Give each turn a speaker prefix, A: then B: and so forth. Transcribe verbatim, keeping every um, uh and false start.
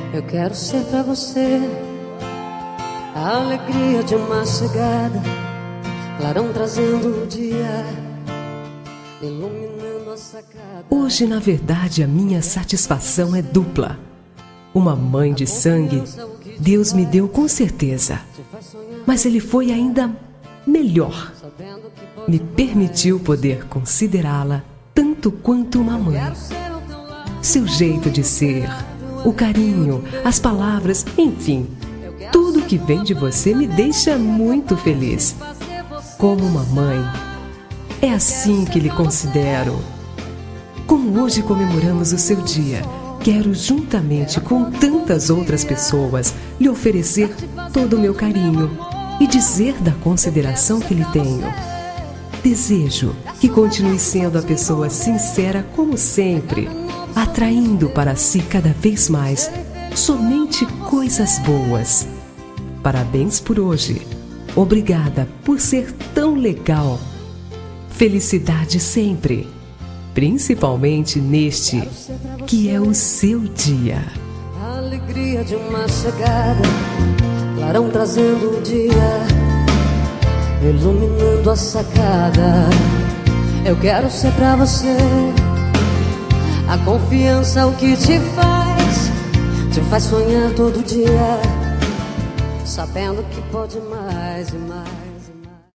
A: Eu quero ser pra você a alegria de uma chegada, clarão trazendo o dia, iluminando a sacada.
B: Hoje, na verdade, a minha satisfação é dupla. Uma mãe de sangue Deus me deu com certeza, mas Ele foi ainda melhor. Me permitiu poder considerá-la tanto quanto uma mãe. Seu jeito de ser, o carinho, as palavras, enfim, tudo que vem de você me deixa muito feliz. Como uma mãe, é assim que lhe considero. Como hoje comemoramos o seu dia, quero, juntamente com tantas outras pessoas, lhe oferecer todo o meu carinho e dizer da consideração que lhe tenho. Desejo que continue sendo a pessoa sincera como sempre, atraindo para si cada vez mais somente coisas boas. Parabéns por hoje. Obrigada por ser tão legal. Felicidade sempre, principalmente neste, que é o seu dia.
A: A alegria de uma chegada, clarão trazendo o dia, iluminando a sacada. Eu quero ser pra você a confiança, o que te faz, te faz sonhar todo dia, sabendo que pode mais e mais.